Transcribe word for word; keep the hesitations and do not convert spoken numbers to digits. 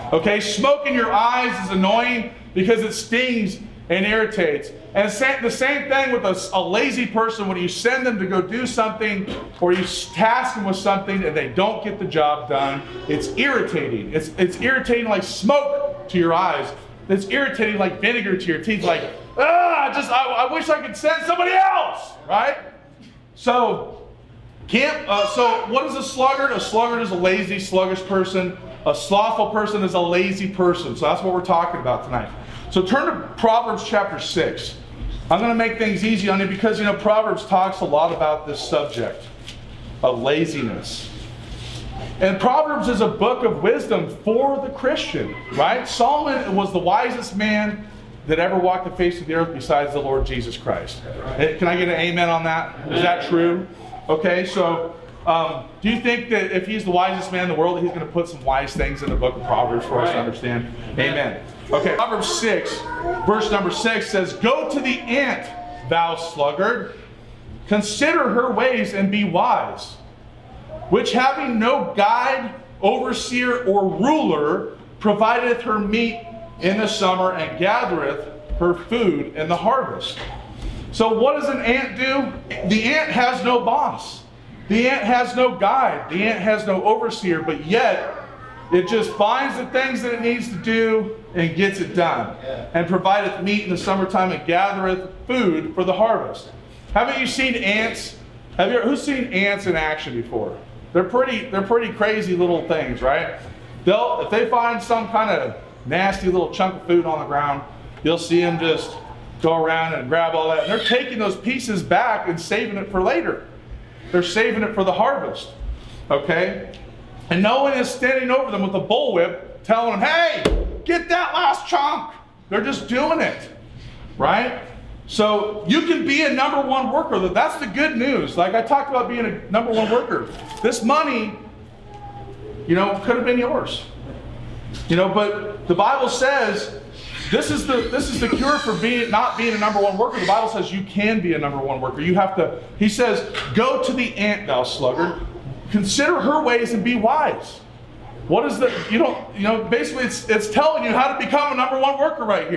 Okay, smoke in your eyes is annoying because it stings and irritates. And the same thing with a, a lazy person. When you send them to go do something or you task them with something and they don't get the job done, it's irritating. It's, it's irritating like smoke to your eyes. It's irritating like vinegar to your teeth. Like, ah, just I, I wish I could send somebody else, right? So, can't. Uh, so, what is a sluggard? A sluggard is a lazy, sluggish person. A slothful person is a lazy person. So that's what we're talking about tonight. So turn to Proverbs chapter six. I'm going to make things easy on you because, you know, Proverbs talks a lot about this subject of laziness. And Proverbs is a book of wisdom for the Christian, right? Solomon was the wisest man that ever walked the face of the earth besides the Lord Jesus Christ. Can I get an amen on that? Is that true? Okay, so um, do you think that if he's the wisest man in the world, that he's going to put some wise things in the book of Proverbs for us to understand? Amen. Okay, Proverbs six, verse number six says, "Go to the ant, thou sluggard, consider her ways and be wise, which having no guide, overseer, or ruler, provideth her meat in the summer and gathereth her food in the harvest." So what does an ant do? The ant has no boss. The ant has no guide. The ant has no overseer, but yet it just finds the things that it needs to do and gets it done. And provideth meat in the summertime and gathereth food for the harvest. Haven't you seen ants? Have you who's seen ants in action before? They're pretty, they're pretty crazy little things, right? They'll, if they find some kind of nasty little chunk of food on the ground, you'll see them just go around and grab all that. And they're taking those pieces back and saving it for later. They're saving it for the harvest. Okay? And no one is standing over them with a bullwhip telling them, hey, get that last chunk. They're just doing it. Right? So you can be a number one worker. That's the good news. Like I talked about being a number one worker. This money, you know, could have been yours. You know, but the Bible says this is the this is the cure for being not being a number one worker. The Bible says you can be a number one worker. You have to, he says, go to the ant, thou sluggard. Consider her ways and be wise. What is the, you don't, you know, basically it's it's telling you how to become a number one worker right here.